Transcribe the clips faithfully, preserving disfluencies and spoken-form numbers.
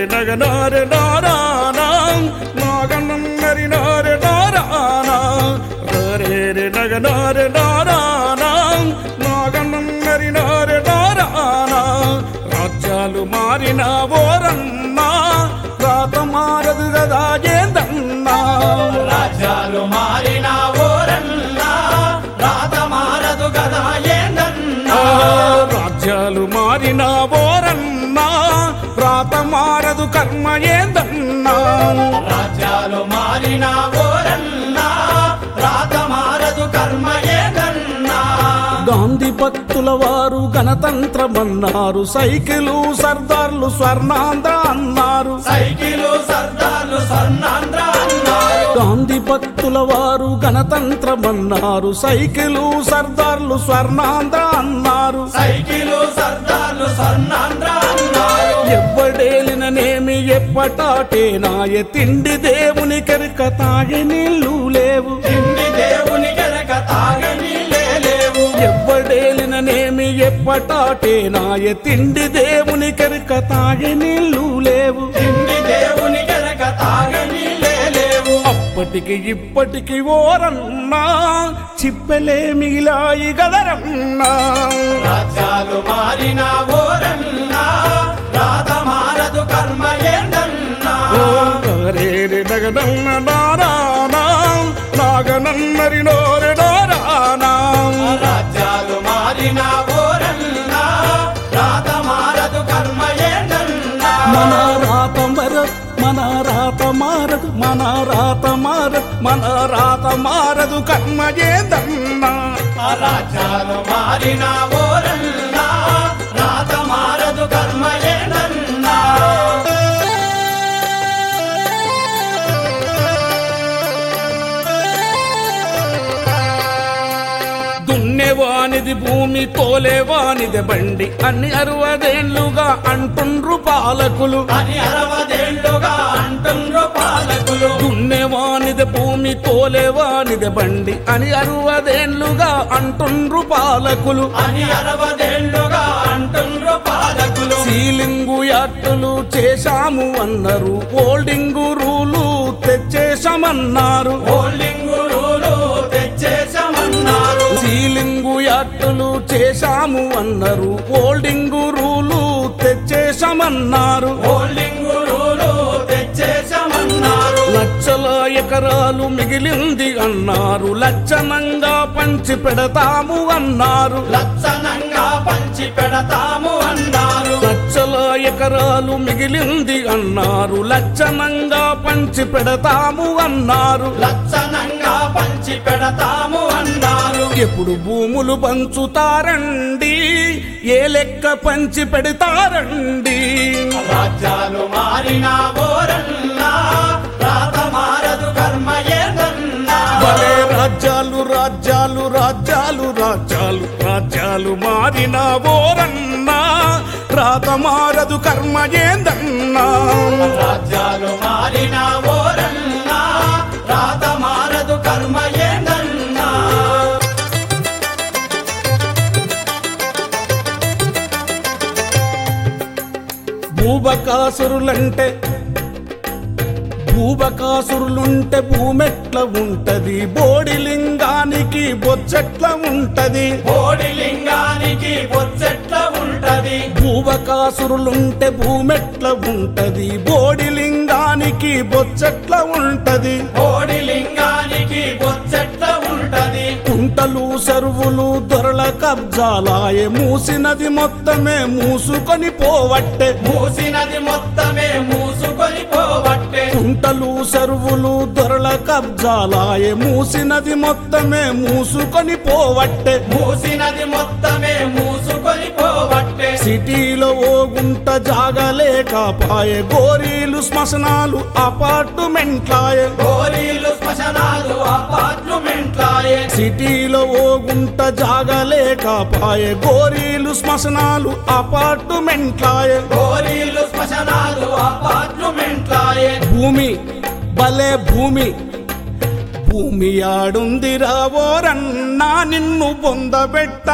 నగనారె నారానా నాగన్నరి నారె నారానా రే నగనారె నారానా నాగన్నరి నారె నారానా రాజ్యాలు మారిన ఓరన్నా రాత మారదు గదా ఏందన్నా రాజ్యాలు మారిన ఓరన్నా రాత మారదు గదా ఏందన్నా రాజ్యాలు మారిన ఓరన్నా రాత మారదు కర్మ ఏందన్నా రాజ్యాలు మారిన ఓరన్నా రాత మారదు కర్మ ఏందన్నా గాంధీ భక్తుల వారు గణతంత్రమన్నారు సైకిలు సర్దార్లు స్వర్ణాంధ్ర అన్నారు సైకిలు సర్దార్లు స్వర్ణాంధ్ర అన్నారు గాంధీ భక్తుల వారు గణతంత్రమన్నారు సైకిలు సర్దార్లు స్వర్ణాంధ్ర అన్నారు సైకిలు సర్దార్లు స్వర్ణాంధ్ర అన్నారు ఎవ్వడేలిననేమి ఎప్పటాటేనాయ తిండి దేవుని కెరక తాగే నీళ్ళు లేవు తిండి దేవుని గనక తాగని లేవు ఎవ్వడేలిననేమి ఎప్పటాటేనాయ తిండి దేవుని కెరక తాగే నీళ్ళు లేవు తిండి దేవుని గనక తాగని లేవు అప్పటికి ఇప్పటికి ఓరన్నా చిప్పెలే మిగిలాయి గదరన్నా రాజ్యాలు మారిన ఓరన్నా రాత మారదు కర్మ ఏందన్నా రే నగనన్న నారానా నాగనన్నరి నోరె నారానా రాజ్యాలు మారిన ఓరన్నా రాత మారదు కర్మ ఏందన్నా మన రాత మరదు మన రాత మారదు మన రాత మారదు మన రాత మారదు కర్మ ఏందన్నా రాజ్యాలు మారిన ఓరన్నా రాత మారదు కర్మ ఏందన్నా దున్నేవానిది భూమి తోలేవానిది బండి అన్ని అరవదేళ్లుగా అంటుండ్రు పాలకులు అని అరవదేళ్లుగా అంటుండ్రు పాలకులు దున్నేవానిది భూమి తోలేవానిది బండి అని అరవదేళ్లుగా అంటుండ్రు పాలకులు అని అరవదేళ్లుగా అంటుండ్రు పాలకులు సీలింగు యాక్టులు చేశాము అన్నారు ఓల్డింగు రూలు తెచ్చేశామన్నారు హోల్డింగ్ రూలు తెచ్చేశామన్నారు సీలింగు యాక్టులు చేశాము అన్నారు ఓల్డింగు రూలు తెచ్చేశామన్నారు హోల్డింగ్ రూలు తెచ్చేశామన్నారు లక్షల ఎకరాలు మిగిలింది అన్నారు లక్షణంగా పంచి పెడతాము అన్నారు లక్షణంగా పంచి పెడతాము అన్నారు లక్షల ఎకరాలు మిగిలింది అన్నారు లక్షణంగా పంచి పెడతాము అన్నారు లక్షణంగా పంచి పెడతాము అన్నారు ఎప్పుడు భూములు పంచుతారండి ఏ లెక్క పంచి పెడతారండి రాజ్యాలు మారిన ఓరన్నా రాత మారదు కర్మ ఏందన్నా భలే రాజ్యాలు రాజ్యాలు రాజ్యాలు రాజ్యాలు రాజ్యాలు మారిన ఓరన్నా రాత మారదు కర్మ ఏందన్నా రాజ్యాలు మారిన ఓరన్నా రాత మారదు కర్మ ఏందన్నా భూబకాసురులంటే భూబకాసురులుంటే భూమెట్ల ఉంటది బోడిలింగానికి బొచ్చెట్ల ఉంటది బోడి లింగానికి బొచ్చెట్ల ఉంటది భూబకాసురులుంటే భూమెట్ల ఉంటది బోడిలింగానికి బొచ్చెట్ల ఉంటది బోడి లింగానికి బొచ్చెట్ల ఉంటది కుంటలు చెరువులు దొరల కబ్జాలాయే మూసినది మొత్తమే మూసుకొని పోవట్టే మూసినది మొత్తమే మూసుకొని పోవట్టే కుంటలు చెరువులు దొరల కబ్జాలాయే మూసినది మొత్తమే మూసుకొని పోవట్టే మూసినది మొత్తమే మూసుకొని పోవట్టే సిటీలో ఓ గుంట జాగలేకపాయే గోరీలు శ్మశానాలు అపార్ట్మెంట్లాయే గోరీలు శ్మశానాలు అపార్ట్మెంట్లాయే సిటీలో ఓ గుంట జాగలేకపాయే గోరీలు శ్మశానాలు అపార్ట్మెంట్లాయే గోరీలు శ్మశానాలు అపార్ట్మెంట్లాయే భూమి భలే భూమి భూమి ఆడుందిరా ఓరన్నా నిన్ను పొందబెట్ట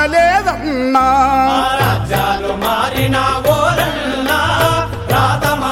జాగలేదన్నా రాజ్యాలు మారిన ఓరన్నా రాత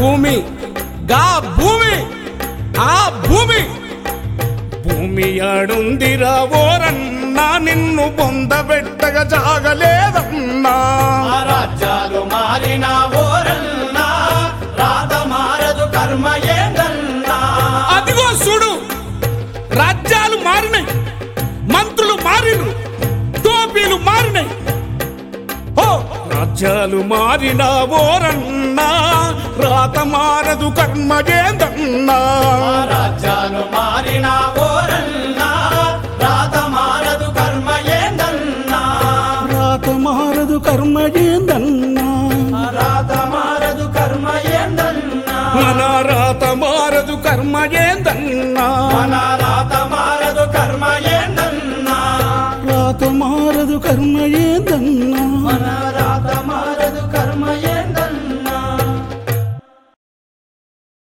భూమి గా భూమి ఆ భూమి భూమి ఆడుందిరా ఓరన్నా నిన్ను పొందబెట్టగా జాగలేదన్నా రాజ్యాలు మారిన ఓరన్నా రాత మారదు కర్మ ఏందన్నా అదిగో చూడు రాజ్యాలు మారినాయి మంత్రులు మారిను టోపీలు మారినాయి ఓ రాజ్యాలు మారిన ఓరన్నా రాత మారదు కర్మ ఏందన్నా రాజ్యాలు మారిన ఓరన్నా రాత మారదు కర్మ ఏందన్నా రాత మారదు కర్మ ఏందన్నా రాత మారదు కర్మ ఏందన్నా మన రాత మారదు కర్మ ఏందన్నా మన రాత మారదు కర్మ ఏందన్నా రాత మారదు కర్మ